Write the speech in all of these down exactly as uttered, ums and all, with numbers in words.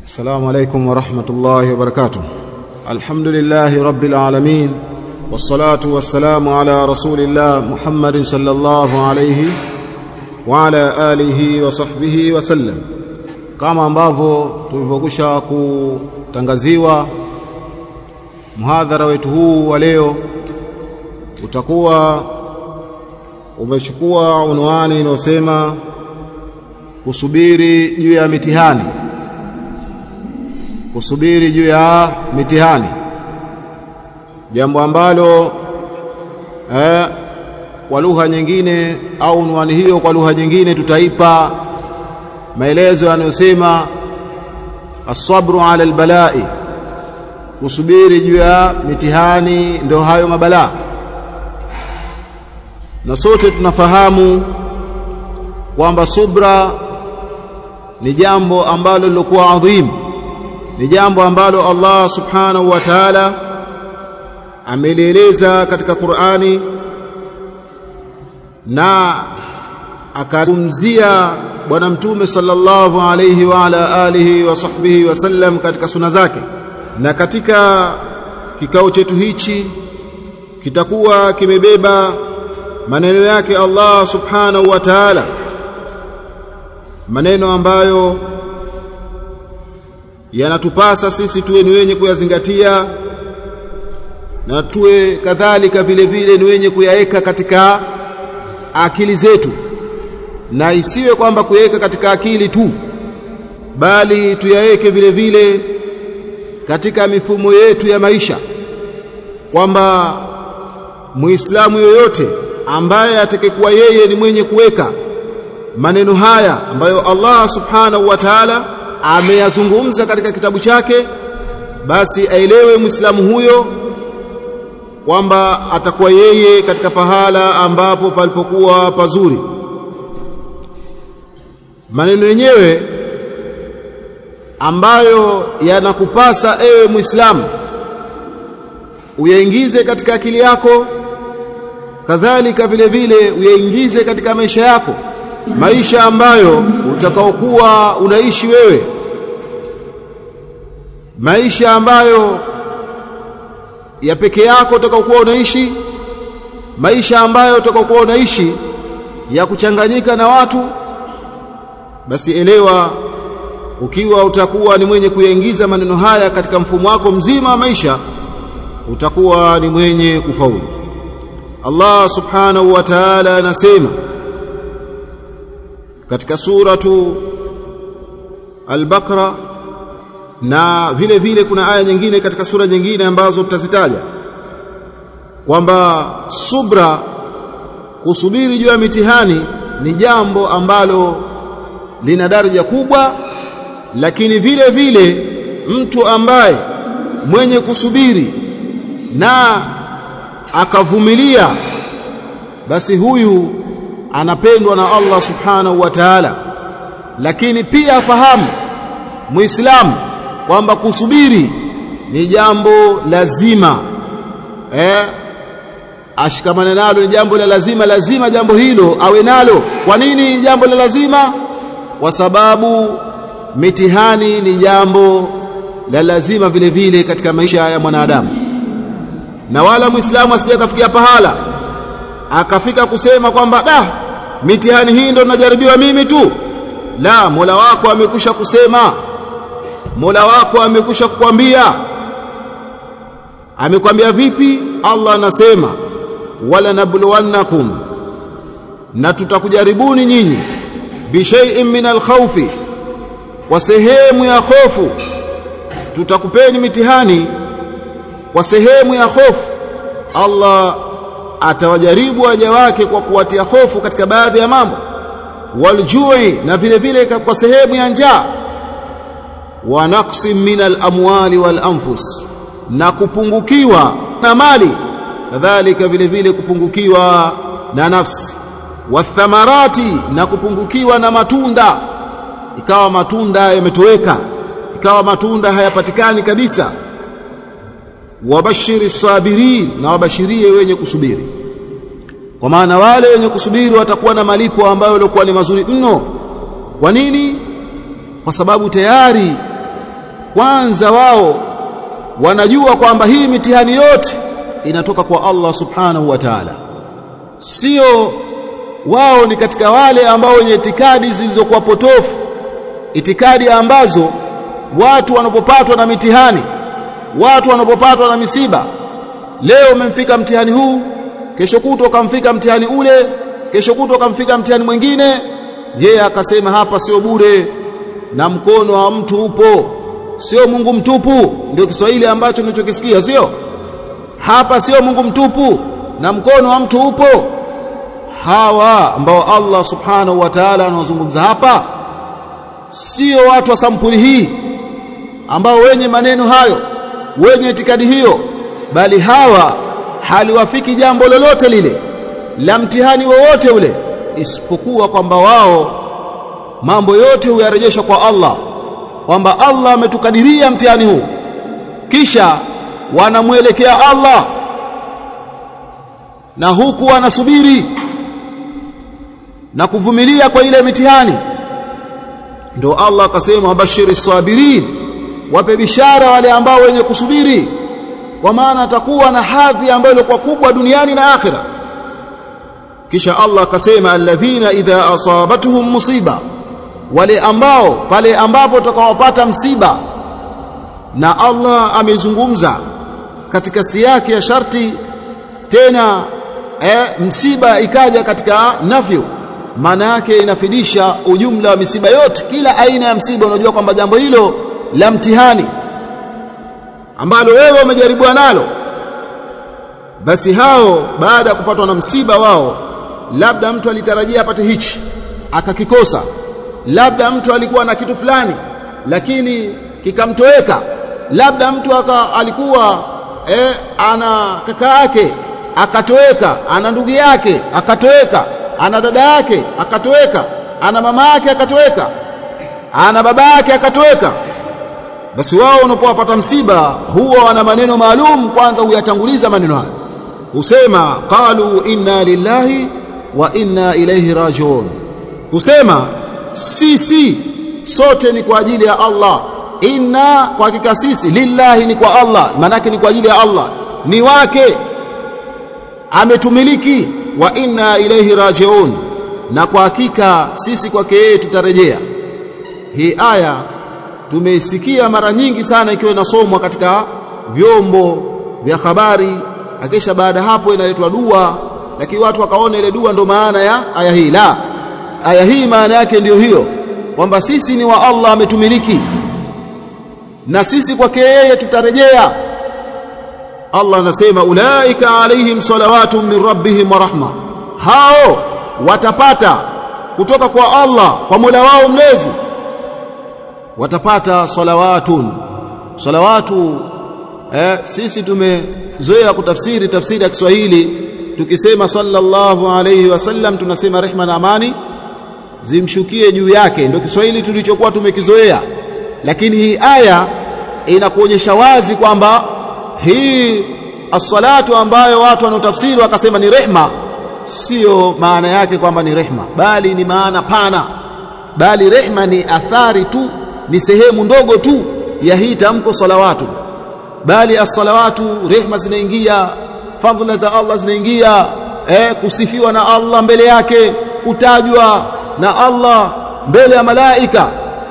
السلام عليكم ورحمة الله وبركاته. الحمد لله رب العالمين، والصلاة والسلام على رسول الله محمد صلى الله عليه وعلى آله وصحبه وسلم. Kama ambavyo tulivyokusha kutangaziwa, muhadhara wetu huu wa leo utakuwa umechukua unwani inayosema kusubiri juu ya mitihani. Kusubiri juu ya mitihani, jambo ambalo eh, kwa lugha nyingine au unwani hiyo kwa lugha nyingine tutaipa maelezo yanayosema as-sabru ala al-bala'i. Kusubiri juu ya mitihani ndio hayo mabalaa, na sote tunafahamu kwamba subra ni jambo ambalo lilikuwa adhim, ni jambo ambalo Allah subhanahu wa ta'ala amelieleza katika Qur'ani na akazungumzia bwana mtume sallallahu alayhi wa ala alihi wa sahbihi wasallam katika sunna zake. Na katika kikao chetu hichi kitakuwa kimebeba maneno yake Allah subhanahu wa ta'ala, maneno ambayo yanatupasa sisi tuwe ni wenye kuyazingatia na tuwe kadhalika vile vile ni wenye kuyaweka katika akili zetu, na isiwe kwamba kuyaweka katika akili tu, bali tuyaweke vile vile katika mifumo yetu ya maisha, kwamba Muislamu yoyote ambaye atakayekuwa yeye ni mwenye kuweka maneno haya ambayo Allah subhanahu wa ta'ala ameyazungumza katika kitabu chake, basi aelewe Muislamu huyo kwamba atakuwa yeye katika pahala ambapo palipokuwa pazuri. Maneno yenyewe ambayo yanakupasa ewe Muislamu uyaingize katika akili yako, kadhalika vile vile uyaingize katika maisha yako, maisha ambayo utakaokuwa unaishi wewe, maisha ambayo ya peke yako utakaokuwa unaishi, maisha ambayo utakaokuwa unaishi ya kuchanganyika na watu. Basi elewa, ukiwa utakuwa ni mwenye kuyaingiza maneno haya katika mfumo wako mzima wa maisha, utakuwa ni mwenye kufaulu. Allah subhanahu wa ta'ala anasema katika suratu Al-Baqara, na vile vile kuna aya nyingine katika sura nyingine ambazo tutazitaja, kwamba subra, kusubiri juu ya mitihani, ni jambo ambalo lina daraja kubwa. Lakini vile vile mtu ambaye mwenye kusubiri na akavumilia, basi huyu anapendwa na Allah subhanahu wa ta'ala. Lakini pia afahamu Muislamu kwamba kusubiri ni jambo lazima, eh ashikamane nalo, ni jambo la lazima. Lazima jambo hilo awe nalo. Kwa nini jambo la lazima? Kwa sababu mitihani ni jambo la lazima vile vile katika maisha ya mwanadamu. Na wala Muislamu asije kafikia pahala akafika kusema kwamba da, mitihani hii ndio ninajaribiwa mimi tu. La, Mola wako amekusha kusema, Mola wako amekusha kukwambia. Amekwambia vipi? Allah anasema wala nabluwannakum, na tutakujaribuni nyinyi, bishai'in min al-khawfi, kwa sehemu ya hofu. Tutakupeni mitihani kwa sehemu ya hofu. Allah atawajaribu waja wake kwa kuwatia hofu katika baadhi ya mambo, waljui, na vile vile kwa sehemu ya njaa, wa naqsim min al-amwali wal anfus, na kupungukiwa na mali, kadhalika vile vile kupungukiwa na nafsi, wathamarati, na kupungukiwa na matunda, ikawa matunda yametoweka, ikawa matunda hayapatikani kabisa. Wabashiri sabirin, na wabashirie wenye kusubiri, kwa maana wale wenye kusubiri watakuwa na malipo ambayo yalikuwa ni mazuri mno. Kwa nini? Kwa sababu tayari kwanza wao wanajua kwamba hii mitihani yote inatoka kwa Allah subhanahu wa ta'ala, sio wao ni katika wale ambao wenye itikadi zilizokuwa potofu, itikadi ambazo watu wanapopatwa na mitihani, watu wanapopatwa na misiba, leo umemfika mtihani huu, kesho kutwa ukamfika mtihani ule, kesho kutwa ukamfika mtihani mwingine, yeye akasema hapa sio bure na mkono wa mtu upo, sio Mungu mtupu. Ndio Kiswahili ambacho ninachokisikia, sio hapa sio Mungu mtupu na mkono wa mtu upo. Hawa ambao Allah subhanahu wa ta'ala anawazungumza hapa sio watu wa sampuli hii ambao wenye maneno hayo, wenye itikadi hiyo, bali hawa haliwafiki jambo lolote lile la mtihani wowote ule, isipokuwa kwamba wao mambo yote huyarejesha kwa Allah, kwamba Allah ametukadiria mtihani huu, kisha wanamuelekea Allah na huku wanasubiri na kuvumilia kwa ile mitihani. Ndio Allah akasema wabashiri sabirin, wape bishara wale ambao wenye kusubiri, kwa maana atakuwa na hadhi ambayo ilikuwa kubwa duniani na akhira. Kisha Allah akasema alladhina idha asabatuhum musiba, wale ambao pale ambapo utakawapata msiba. Na Allah amezungumza katika siyaki ya sharti, tena eh, msiba ikaja katika nafyu, maana yake inafidisha ujumla wa misiba yote, kila aina ya msiba. Unajua kwamba jambo hilo la mtihani ambalo wewe umejaribiwa nalo, basi hao baada ya kupatwa na msiba wao, labda mtu alitarajia apate hichi akakikosa, labda mtu alikuwa na kitu fulani lakini kikamtoweka, labda mtu aka, alikuwa eh, ana kaka yake akatoweka, ana ndugu yake akatoweka, ana dada yake akatoweka, ana mama yake akatoweka, ana baba yake akatoweka. Basi wao wanapopata msiba huwa wana maneno maalum, kwanza huyatanguliza maneno hayo, husema qalu inna lillahi wa inna ilayhi rajiun, husema sisi sote ni kwa ajili ya Allah, inna kwa hakika sisi, lillahi ni kwa Allah, maana yake ni kwa ajili ya Allah, ni wake, ametumiliki, wa inna ilayhi rajiun, na kwa hakika sisi kwake yeye tutarejea. Hii aya tumeisikia mara nyingi sana ikiwa inasomwa katika vyombo vya habari, akisha baada hapo inaletwa dua, lakini watu wakaona ile dua ndo maana ya aya hii. La, aya hii maana yake ndio hiyo, kwamba sisi ni wa Allah, ametumiliki, na sisi kwake yeye tutarejea. Allah anasema ulaika alaihim salawatu min rabbihim wa rahma, hao watapata kutoka kwa Allah, kwa Mola wao mlezi, watapata salawatun. Salawatu eh, sisi tumezoea kutafsiri tafsiri ya Kiswahili, tukisema sallallahu alayhi wasallam tunasema rehma na amani zimshukie juu yake, ndio Kiswahili tulichokuwa tumekizoea. Lakini hii aya inakuonyesha wazi kwamba hii as-salatu ambayo watu wanaotafsiri wakasema ni rehma, sio maana yake kwamba ni rehma, bali ni maana pana, bali rehma ni athari tu, ni sehemu ndogo tu ya hii tamko salawatu, bali as-salawatu rehma zinaingia, fadhila za Allah zinaingia, eh, kusifiwa na Allah mbele yake, kutajwa na Allah mbele ya malaika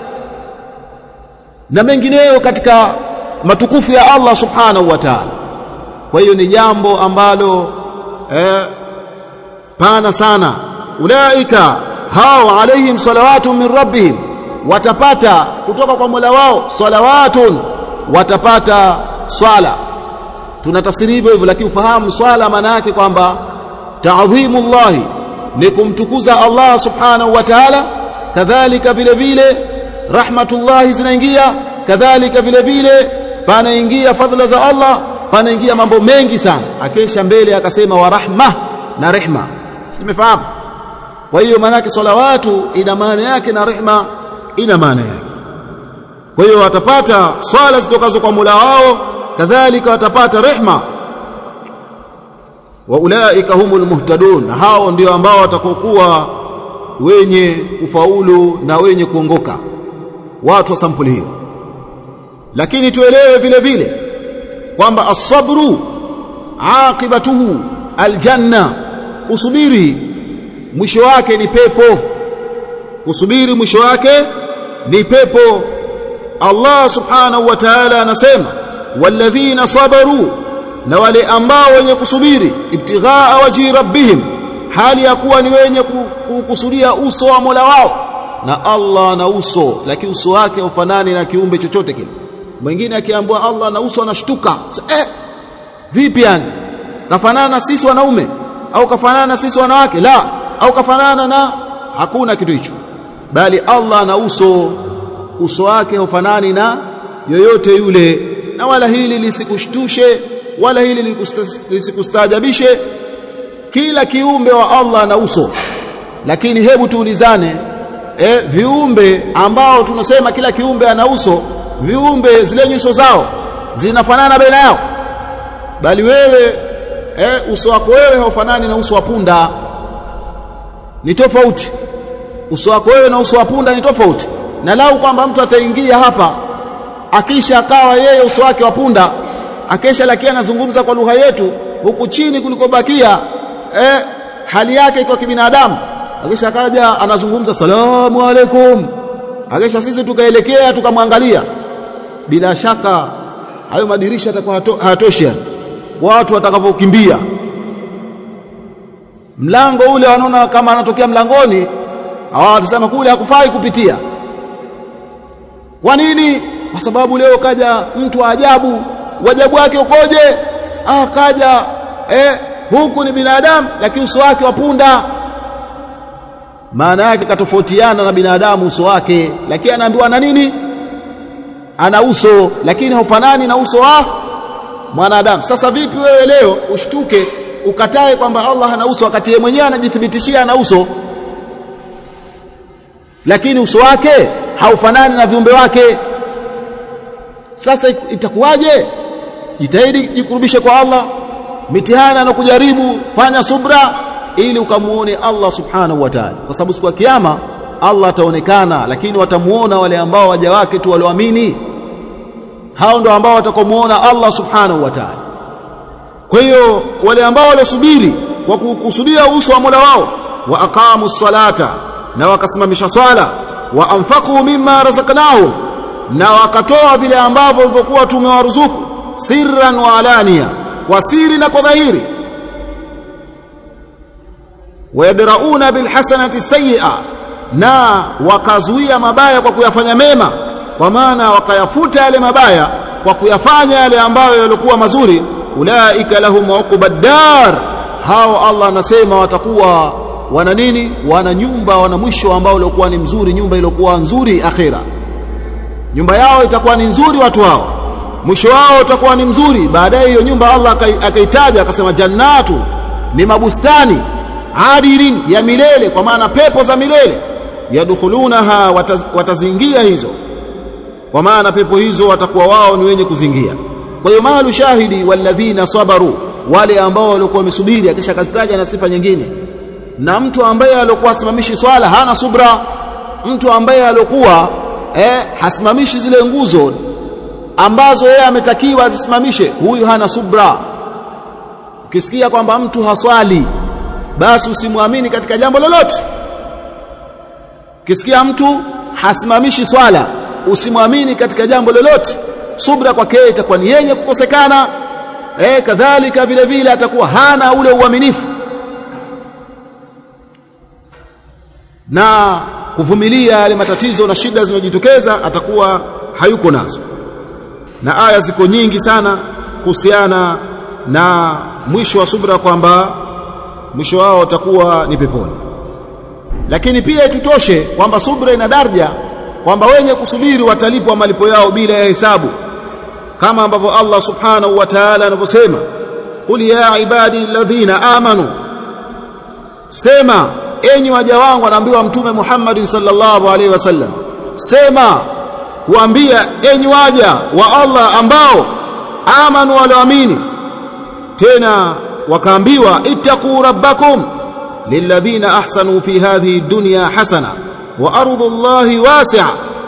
na mengineyo katika matukufu ya Allah subhanahu wa ta'ala. Kwa hiyo ni jambo ambalo eh, pana sana. Ulaika hao alaihim salawatu min rabbihim, watapata kutoka kwa Mola wao salawatun, watapata swala. Tunatafsiri hivyo hivyo, lakini ufahamu swala maana yake kwamba ta'dhimullah ni kumtukuza Allah subhanahu wa ta'ala, kadhalika vile vile rahmatullah zinaingia, kadhalika vile vile panaingia fadhila za Allah, panaingia mambo mengi sana. Akesha mbele akasema wa rahma na rehma, simefahamu. Kwa hiyo maana yake salawatu ina maana yake na rehma ina maana yake. Kwa hiyo watapata swala zitokazo kwa Mola wao, kadhalika watapata rehma. Wa ulaika humul muhtadun, hao ndio ambao watakokuwa wenye kufaulu na wenye kuongoka, watu wa sampuli hiyo. lakini tuelewe vile vile kwamba as-sabru aqibatuhu aljanna, kusubiri mwisho wake ni pepo. Kusubiri mwisho wake ni pepo. Allah subhanahu wa ta'ala anasema walladhina sabaru, na wale ambao wenye kusubiri ibtighaa wajhi rabbihim, hali ya kuwa ni wenye kukusudia uso wa Mola wao. Na Allah na uso, lakini uso wake haufanani na kiumbe chochote kile. Mwingine akiambiwa Allah na uso anashtuka, eh vipi yani, kafanana na sisi wanaume au kafanana na sisi wanawake? La, au kafanana na, hakuna kitu hicho, bali Allah na uso, uso wake haufanani na yoyote yule. Na wala hili lisikushtushe wala hili lisikustaajabishe, kila kiumbe wa Allah na uso. Lakini hebu tuulizane, eh viumbe ambao tunasema kila kiumbe ana uso, viumbe zile nyuso zao zinafanana baina yao? Bali wewe eh uso wako wewe haufanani na uso wa punda, ni tofauti. Uso wako wewe na uso wa punda ni tofauti. Na lau kwamba mtu ataingia hapa akisha akawa yeye uso wake wa punda, akesha lakini anazungumza kwa lugha yetu, huku chini kulikobakia eh hali yake kwa kibinadamu, akesha akaja anazungumza salamu alaikum, akesha sisi tukaelekea tukamwangalia, bila shaka hayo madirisha yatakuwa hayatoshi, watu watakavyokimbia mlango ule, wanaona kama anatokea mlangoni, hawatasema kule hakufai kupitia. Kwa nini? Kwa sababu leo kaja mtu wa ajabu. Wajabu wake ukoje? Ah, kaja eh huku ni binadamu lakini uso wake wa punda. Maana yake katofautiana na binadamu uso wake, lakini anaambiwa na nini? Ana uso lakini haufanani na uso wa mwanadamu. Sasa vipi wewe leo ushtuke ukatae kwamba Allah hana uso, wakati yeye mwenyewe anajithibitishia ana uso, lakini uso wake haufanani na viumbe wake? Sasa itakuwaje? Jitahidi jikurubishe kwa Allah, mitihani anakujaribu, fanya subra ili ukamuone Allah subhanahu wa ta'ala, kwa sababu siku ya kiyama Allah ataonekana, lakini watamuona wale ambao waja wake tu walioamini. Hao ndio ambao watakomuona Allah subhanahu wa ta'ala. Kwa hiyo wale ambao walisubiri kwa kukusudia uso wa Mola wao, wa aqamu salata, na wakasimamisha swala, wa anfaqu mimma razaqnahum, na wakatoa vile ambavyo walivyokuwa tumewaruzuku, sirran wa alania, kwa siri na kwa dhahiri, wayadrauna bilhasanati sayyi'a, na wakazuia mabaya kwa kuyafanya mema, kwa maana wakayafuta yale mabaya kwa kuyafanya yale ambayo yalikuwa mazuri. Ulaika lahum uqbad dar, hao Allah anasema watakuwa wana nini? Wana nyumba, wana mwisho ambao ulikuwa ni mzuri, nyumba iliyokuwa nzuri akhira. Nyumba yao itakuwa ni nzuri, watu hao mwisho wao utakuwa ni mzuri. Baadaye hiyo nyumba Allah akaitaja akasema jannatu, ni mabustani, adilin, ya milele, kwa maana pepo za milele, yadkhulunaha, wataz, watazingia hizo, kwa maana pepo hizo watakuwa wao ni wenye kuzingia. Kwa hiyo mahalu shahidi walladhina sabaru, wale ambao walikuwa wamesubiri, akisha kazitaja na sifa nyingine. Na mtu ambaye alikuwa asimamishi swala hana subra, mtu ambaye alikuwa eh hasimamishi zile nguzo ambazo yeye ametakiwa azisimamishe, huyu hana subra. Ukisikia kwamba mtu haswali, basi usimwamini katika jambo lolote. Ukisikia mtu hasimamishi swala, usimwamini katika jambo lolote. Subra kwake itakuwa ni yenye kukosekana. Eh kadhalika vile vile atakuwa hana ule uaminifu na kuvumilia yale matatizo na shida zinazojitokeza, atakuwa hayuko nazo. Na aya ziko nyingi sana kuhusiana na mwisho wa subra, kwamba mwisho wao utakuwa ni peponi. Lakini pia itutoshe kwamba subra ina daraja, kwamba wenye kusubiri watalipwa malipo yao bila ya hesabu, kama ambavyo Allah subhanahu wa ta'ala anavyosema, qul ya ibadi alladhina amanu, sema enyi waja wangu, anaambiwa mtume Muhammad sallallahu alaihi wasallam, sema kuambia enyi waja wa Allah ambao amanu, walioamini. Tena wakaambiwa ittaqu rabbakum lilladhina ahsanu fi hadhihi dunya hasana wa ardhu Allahi wasi'a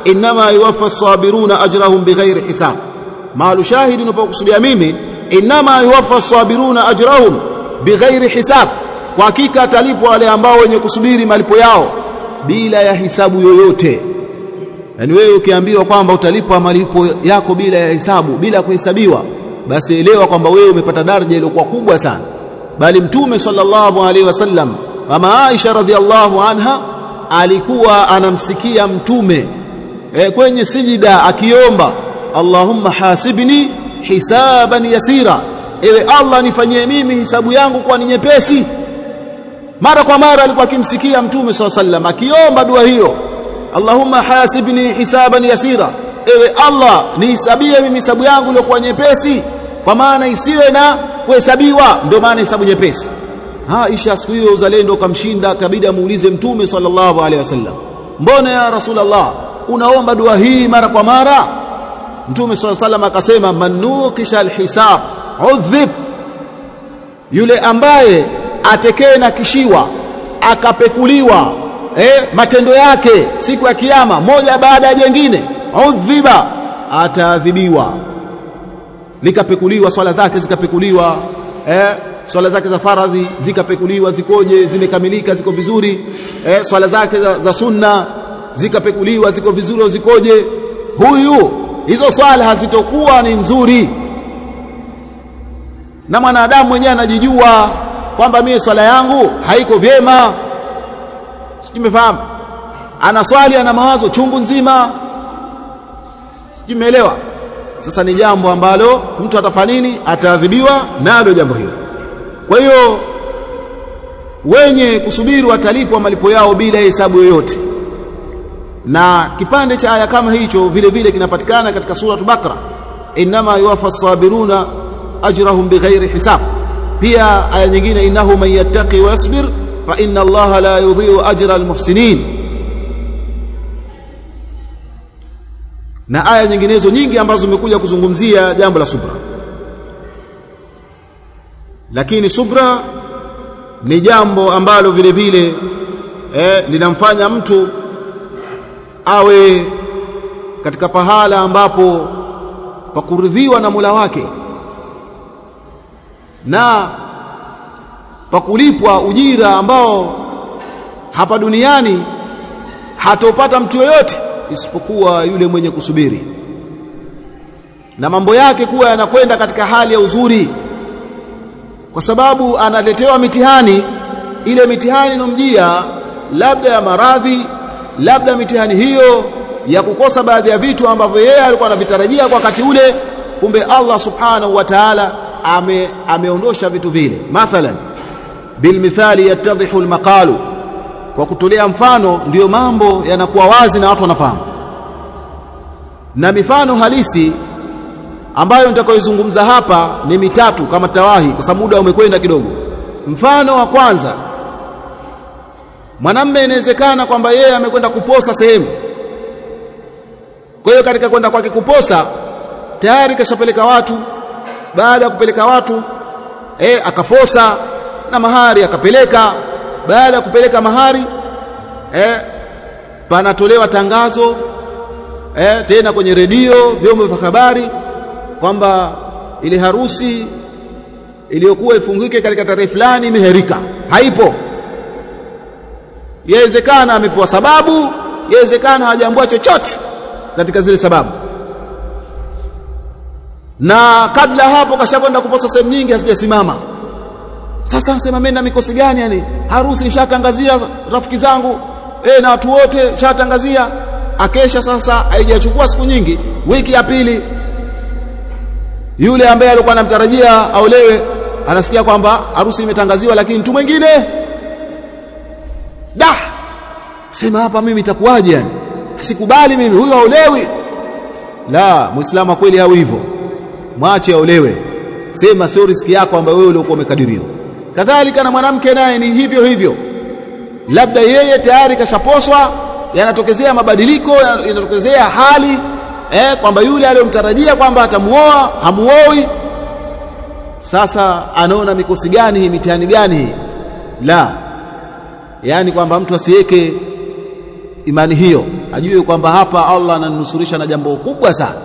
inma yuwaffa as-sabiruna ajrahum bighairi hisab. Maalu shahidi ninapokusudia mimi inma yuwaffa as-sabiruna ajrahum bighairi hisab, kwa hakika atalipwa wale ambao wenye kusubiri malipo yao bila ya hisabu yoyote. Yani wewe ukiambiwa kwamba utalipwa malipo yako bila ya hisabu, bila kuhesabiwa, basi elewa kwamba wewe umepata daraja iliyokuwa kubwa sana. Bali Mtume sallallahu alaihi wasallam, mama Aisha radhiallahu anha, alikuwa anamsikia Mtume e, kwenye sijida akiomba, Allahumma hasibni hisaban yasira, ewe Allah nifanyie mimi hisabu yangu kwa ni nyepesi. Mara kwa mara alikuwa akimsikia Mtume sallallahu alaihi wasallam akiomba dua hiyo, Allahumma hasibni hisaban yasira, ewe Allah nihisabie mimi hisabu yangu iliyokuwa nyepesi, kwa maana isiwe na kuhesabiwa, ndio maana hisabu nyepesi. Aisha siku hiyo uzalendo kamshinda, kabidi amuulize Mtume sallallahu alaihi wasallam, mbona ya Rasulullah unaomba dua hii mara kwa mara? Mtume sallallahu alaihi wasallam akasema, man nuqisha alhisab udhib, yule ambaye atekee na kishiwa akapekuliwa eh, matendo yake siku ya kiyama moja baada ya jingine, udhiba, ataadhibiwa. Likapekuliwa swala zake, zikapekuliwa eh, swala zake za faradhi zikapekuliwa, zikoje, zimekamilika, ziko vizuri eh, swala zake za, za sunna zikapekuliwa, ziko vizuri au zikoje. Huyu hizo swala hazitokuwa ni nzuri, na mwanadamu mwenyewe anajijua kwamba mimi swala yangu haiko vyema. Simefahamu, ana swali, ana mawazo chungu nzima, simeelewa. Sasa ni jambo ambalo mtu atafanya nini? Ataadhibiwa nalo jambo hilo. Kwa hiyo wenye kusubiri watalipwa malipo yao bila hesabu yoyote. Na kipande cha aya kama hicho vile vile kinapatikana katika sura Al-Baqara, inma yuwaffa as-sabiruna ajrahum bighairi hisab. Pia aya nyingine, innahu man yattaqi wa yasbir fa inna Allaha la yudhi'u ajra al-muhsinin. Na aya nyinginezo nyingi ambazo zimekuja kuzungumzia jambo la subra. Lakini subra ni jambo ambalo vile vile eh, linamfanya mtu awe katika pahala ambapo pakuridhiwa na Mola wake na pakulipwa ujira ambao hapa duniani hatopata mtu yoyote isipokuwa yule mwenye kusubiri, na mambo yake kuwa yanakwenda katika hali ya uzuri, kwa sababu analetewa mitihani. Ile mitihani inomjia labda ya maradhi, labda mitihani hiyo ya kukosa baadhi ya vitu ambavyo yeye alikuwa anavitarajia kwa wakati ule, kumbe Allah subhanahu wa ta'ala ame ameondosha vitu vile. Mathalan bilmithali yattadhihu almaqalu, kwa kutolea mfano ndiyo mambo yanakuwa wazi na watu wanafahamu. Na mifano halisi ambayo nitakayozungumza hapa ni mitatu kama tawahi, kwa sababu muda umekwenda kidogo. Mfano wa kwanza, mwanamume inawezekana kwamba yeye amekwenda kuposa sehemu. Kwa hiyo katika kwenda kwake kuposa tayari kashapeleka watu. Baada ya kupeleka watu eh, akaposa na mahari akapeleka. Baada ya kupeleka mahari eh, panatolewa tangazo eh, tena kwenye redio, vyombo vya habari, kwamba ile harusi iliyokuwa ifungike katika tarehe fulani imeherika, haipo. Yawezekana amepewa sababu, yawezekana hajaambiwa chochote katika zile sababu. Na kabla hapo kashakwenda kuposa sehemu nyingi hazijasimama. Sasa nasema mimi na mikosi gani? Yani harusi nishatangazia rafiki zangu eh, na watu wote nishatangazia, akesha sasa haijachukua siku nyingi, wiki ya pili, yule ambaye alikuwa anamtarajia aolewe anasikia kwamba harusi imetangaziwa, lakini mtu mwingine. Da, sema hapa mimi itakuwaje? Yani sikubali mimi, huyo aolewi. La, Muislamu kweli hao hivyo, mwache aolewe. Sema sio riziki yako ambayo wewe uliokuwa umekadiriwa. Kadhalika na mwanamke naye ni hivyo hivyo, labda yeye tayari kashaposwa, yanatokezea mabadiliko, yanatokezea hali eh, kwamba yule aliyomtarajia kwamba atamuoa hamuoi. Sasa anaona mikosi gani hii, mitihani gani hii? La, yani kwamba mtu asiweke imani hiyo, ajue kwamba hapa Allah ananusurisha na jambo kubwa sana,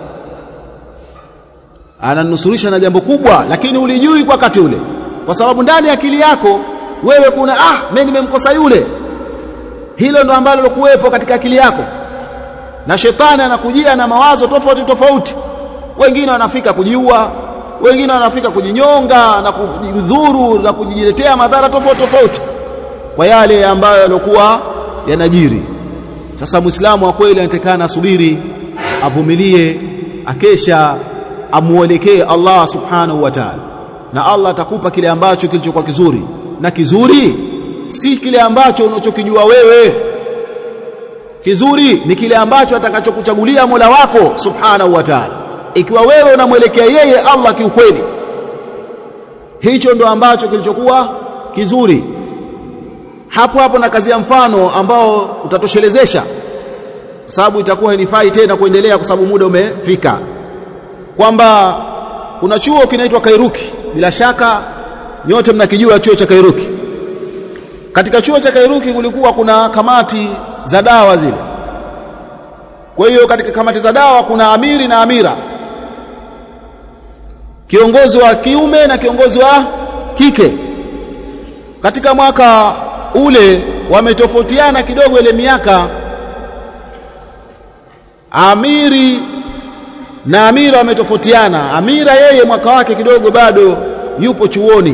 ananusurisha na jambo kubwa, lakini ulijui kwa wakati ule, kwa sababu ndani ya akili yako wewe kuna ah mimi nimemkosa yule. Hilo ndo ambalo lokuwepo katika akili yako, na shetani anakujia na mawazo tofauti tofauti. Wengine wanafika kujiua, wengine wanafika kujinyonga na kujidhuru na kujiletea madhara tofauti tofauti kwa yale ambayo yalikuwa yanajiri. Sasa Muislamu wa kweli anatakana asubiri, avumilie, akesha, amuelekee Allah subhanahu wa ta'ala, na Allah atakupa kile ambacho kilichokuwa kizuri. Na kizuri si kile ambacho unachokijua wewe. Kizuri ni kile ambacho atakachokuchagulia Mola wako subhanahu wa ta'ala. Ikiwa wewe unamwelekea yeye Allah kiukweli, hicho ndo ambacho kilichokuwa kizuri. Hapo hapo na kazi ya mfano ambao utatoshelezesha, kwa sababu itakuwa hainifai tena kuendelea kwa sababu muda umefika, kwamba kuna chuo kinaitwa Kairuki. Bila shaka nyote mnakijua chuo cha Kairuki. Katika chuo cha Kairuki kulikuwa kuna kamati za dawa zile. Kwa hiyo katika kamati za dawa kuna amiri na amira, kiongozi wa kiume na kiongozi wa kike. Katika mwaka ule wametofautiana kidogo ile miaka. Amiri na amira wametofautiana. Amira yeye mwaka wake kidogo bado yupo chuoni.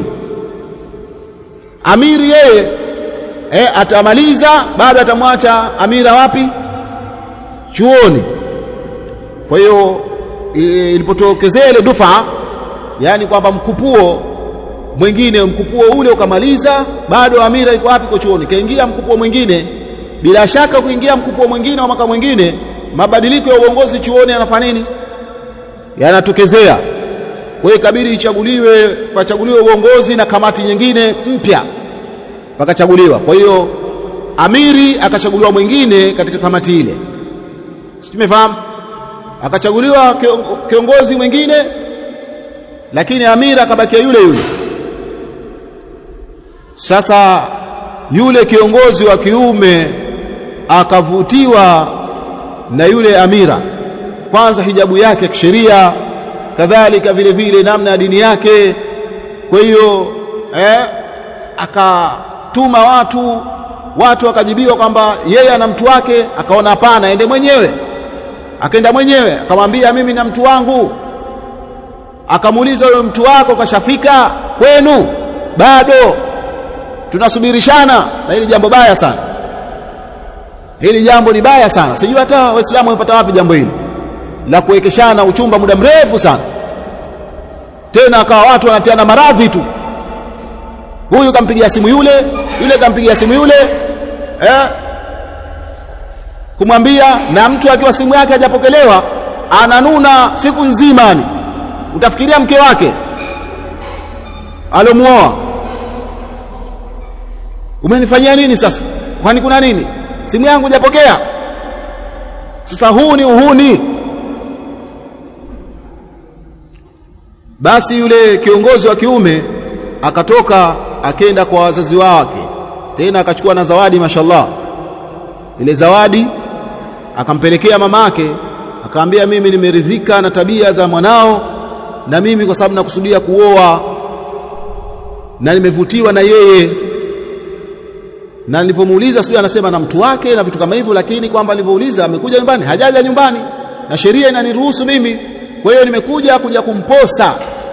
Amiri yeye eh, atamaliza bado atamwacha amira wapi? Chuoni. Kwa hiyo ilipotokezea ile dufa, yani kwamba mkupuo mwingine, mkupuo ule ukamaliza, bado amira iko wapi? Kwa chuoni. Kaingia mkupuo mwingine. Bila shaka kuingia mkupuo mwingine wa mwaka mwingine, mabadiliko ya uongozi chuoni yanafanya nini? Yanatokezea. Kwa hiyo ikabidi ichaguliwe, pachaguliwe uongozi na kamati nyingine mpya pakachaguliwa. Kwa hiyo amiri akachaguliwa mwingine katika kamati ile, tumefahamu, akachaguliwa kiongozi mwingine, lakini amira akabakia yule yule. Sasa yule kiongozi wa kiume akavutiwa na yule amira, kwanza hijabu yake ya kisheria, kadhalika vile vile namna ya dini yake. Kwa hiyo eh akatuma watu watu wakajibiwa kwamba yeye ana mtu wake. Akaona hapana, aende mwenyewe. Akaenda mwenyewe, akamwambia mimi na mtu wangu. Akamuuliza, yule mtu wako kashafika kwenu? Bado, tunasubirishana. Na hili jambo baya sana, hili jambo ni baya sana. Sijui hata Waislamu wamepata wapi jambo hili la kuwekeshana uchumba muda mrefu sana. Tena akawa watu wanatiana maradhi tu, huyu kampigia simu yule, yule kampigia simu yule eh kumwambia, na mtu akiwa simu yake hajapokelewa ananuna siku nzima. Ni utafikiria mke wake alomuoa. Umenifanyia nini sasa? Kwani kuna nini? Simu yangu hajapokea. Sasa huu ni uhuni. Basi yule kiongozi wa kiume akatoka akenda kwa wazazi wake, tena akachukua na zawadi, mashallah. Ile zawadi akampelekea mamake, akamwambia mimi nimeridhika na tabia za mwanao, na mimi kwa sababu nakusudia kuoa na nimevutiwa na yeye. Na nilipomuuliza sijui anasema na mtu wake na vitu kama hivyo, lakini kwamba nilipouliza amekuja nyumbani, hajaja nyumbani na sheria inaniruhusu mimi. Kwa hiyo nimekuja kuja kumposa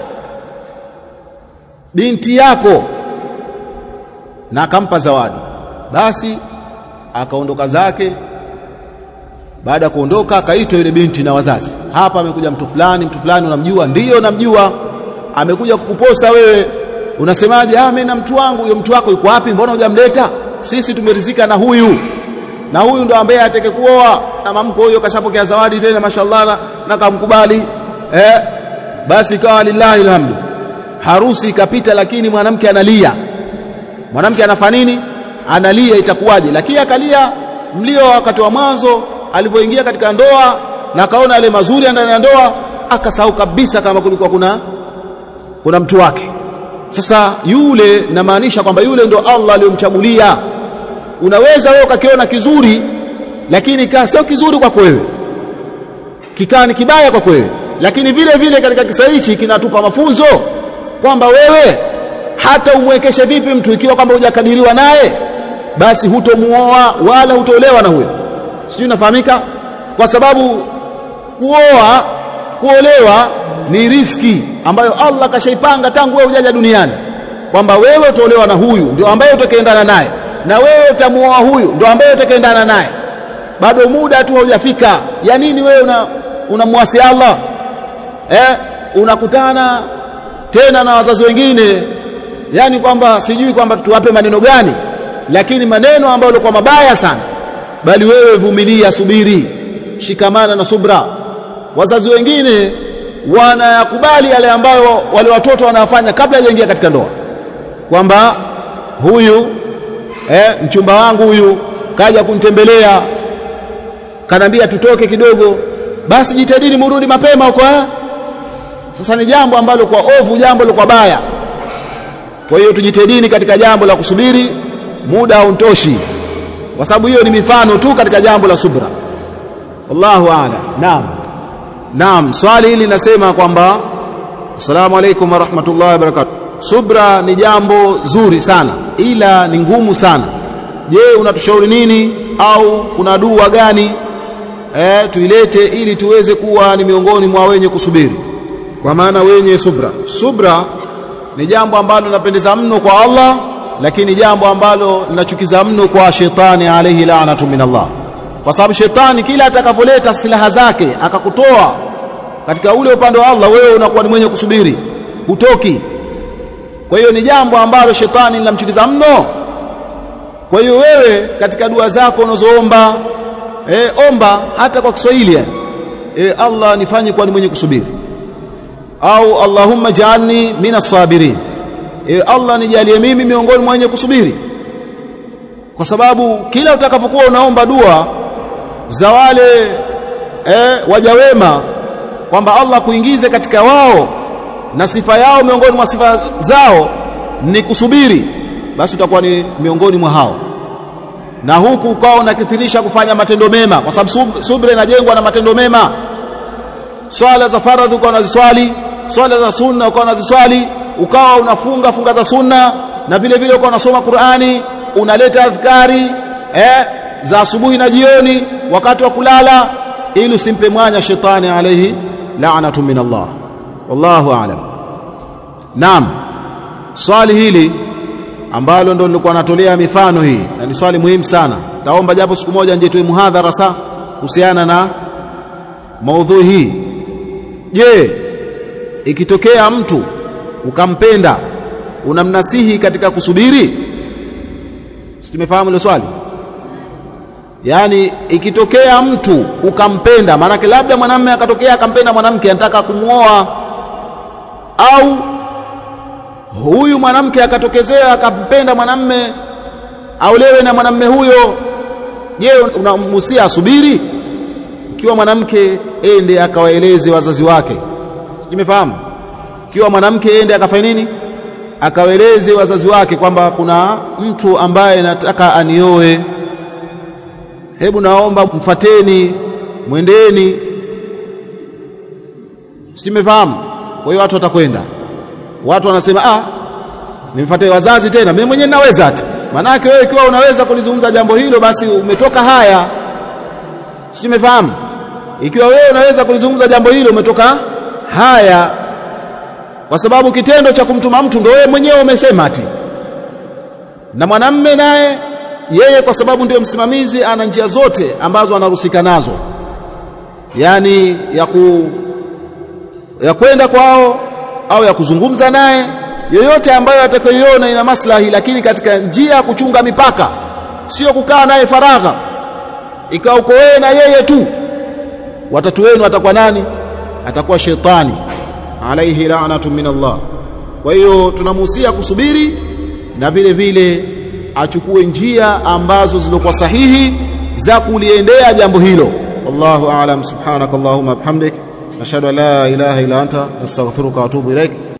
binti yako, na akampa zawadi. Basi akaondoka zake. Baada ya kuondoka akaitwa yule binti na wazazi, hapa amekuja mtu fulani, mtu fulani unamjua? Ndiyo namjua. Amekuja kukuposa wewe, unasemaje? Ah, mimi na mtu wangu. Huyo mtu wako yuko wapi? Mbona hujamleta? Sisi tumeridhika na huyu, na huyu ndo ambaye atake kuoa. Na mamko huyo kashapokea zawadi tena, mashallah, na kamkubali. Eh, basi kawa lillahi alhamdu, harusi ikapita, lakini mwanamke analia. Mwanamke anafanya nini? Analia. Itakuwaje? Lakini akalia mlio wakati wa mwanzo alipoingia katika ndoa, na kaona yale mazuri ndani ya ndoa, akasahau kabisa kama kulikuwa kuna kuna mtu wake. Sasa yule, namaanisha kwamba yule ndo Allah aliyomchagulia. Unaweza wewe ukakiona kizuri lakini kaa sio kizuri kwako wewe, kikaa ni kibaya kwako wewe. Lakini vile vile katika kisa hichi kinatupa mafunzo kwamba wewe hata umwekeshe vipi mtu, ikiwa kwamba hujakadiriwa naye, basi hutomuoa wala hutolewa na huyo. Sijui nafahamika? Kwa sababu kuoa, kuolewa ni riski ambayo Allah kashaipanga tangu wewe hujaja duniani, kwamba wewe utaolewa na huyu ndio ambaye utakaendana naye, na wewe utamuoa huyu ndio ambaye utakaendana naye. Bado muda tu haujafika. Ya nini wewe una unamwasi Allah? Eh, unakutana tena na wazazi wengine, yani kwamba sijui kwamba tuwape maneno gani, lakini maneno ambayo yalikuwa mabaya sana. Bali wewe vumilia, subiri, shikamana na subra. Wazazi wengine wanayakubali yale ambayo wale watoto wanafanya kabla hajaingia katika ndoa, kwamba huyu eh, mchumba wangu huyu kaja kunitembelea, kanambia tutoke kidogo, basi jitahidi murudi mapema huko. eh Sasa ni jambo ambalo kwa ovu, jambo la kwa baya. Kwa hiyo tujitahidi katika jambo la kusubiri, muda hauntoshi, kwa sababu hiyo ni mifano tu katika jambo la subra. Wallahu a'lam. Naam. Naam, swali hili linasema kwamba Assalamu alaykum wa rahmatullahi wa barakatuh. Subra ni jambo zuri sana, ila ni ngumu sana. Je, unatushauri nini, au kuna dua gani eh tuilete ili tuweze kuwa ni miongoni mwa wenye kusubiri, kwa maana wenye subra? Subra ni jambo ambalo linapendeza mno kwa Allah, lakini jambo ambalo linachukiza mno kwa shetani, alayhi la'natu min Allah. Kwa sababu shetani kila atakapoleta silaha zake akakutoa katika ule upande wa Allah, wewe unakuwa ni mwenye kusubiri, hutoki. Kwa hiyo ni jambo ambalo shetani linamchukiza mno. Kwa hiyo wewe katika dua zako unazoomba, eh omba hata kwa Kiswahili, eh Allah nifanye kuwa ni mwenye kusubiri, au Allahumma ja'alni minas sabirin, eh Allah nijalie mimi miongoni mwa wenye kusubiri. Kwa sababu kila utakapokuwa unaomba dua za wale eh waja wema, kwamba Allah kuingize katika wao na sifa yao, miongoni mwa sifa zao ni kusubiri, basi utakuwa ni miongoni mwa hao. Na huku ukao unakithirisha kufanya matendo mema, kwa sababu subra inajengwa na matendo mema. Swala za faradhi ukawa unaziswali, swala za sunna ukawa unaziswali, ukawa unafunga funga za sunna, na vile vile ukawa unasoma Qur'ani, unaleta adhkari eh za asubuhi na jioni wakati wa kulala, ili usimpe mwanya shetani, alayhi la'natu min Allah. Wallahu a'lam. Naam, swali hili ambalo ndo nilikuwa natolea mifano hii, na ni swali muhimu sana. Taomba japo siku moja nje tuwe muhadhara saa kuhusiana na maudhui hii. Je, ikitokea mtu ukampenda, unamnasihi katika kusubiri? Tumefahamu ile swali? Yaani ikitokea mtu ukampenda, maana labda mwanamume akatokea akampenda mwanamke anataka kumuoa, au huyu mwanamke akatokezea akampenda mwanamume aulewe na mwanamume huyo, je, unamhusia asubiri? Ikiwa mwanamke ende akawaeleze wazazi wake, tumefahamu. Ikiwa mwanamke ende akafanya nini, akawaeleze wazazi wake kwamba kuna mtu ambaye nataka anioe, hebu naomba mfateni, mwendeni, tumefahamu. Kwa hiyo watu watakwenda, watu wanasema ah, nimfuate wazazi tena, mimi mwenyewe ninaweza hata. Maana yake wewe ikiwa unaweza kulizungumza jambo hilo, basi umetoka haya, tumefahamu. Ikiwa wewe unaweza kulizungumza jambo hilo, umetoka haya, kwa sababu kitendo cha kumtuma mtu ndio wewe mwenyewe umesema ati. Na mwanamume naye yeye, kwa sababu ndio msimamizi, ana njia zote ambazo anaruhusika nazo, yani ya ku ya kwenda kwao au ya kuzungumza naye, yoyote ambayo atakayoiona ina maslahi, lakini katika njia ya kuchunga mipaka, sio kukaa naye faragha. Ikawa uko wewe na yeye tu, watatu wenu atakuwa nani? Atakuwa shetani, alayhi la'natu min Allah. Kwa hiyo tunamhusia kusubiri, na vile vile achukue njia ambazo zilikuwa sahihi za kuliendea jambo hilo. Wallahu a'lam. Subhanakallahumma bihamdik, nashhadu an la ilaha illa anta, nastaghfiruka wa atubu ilaik.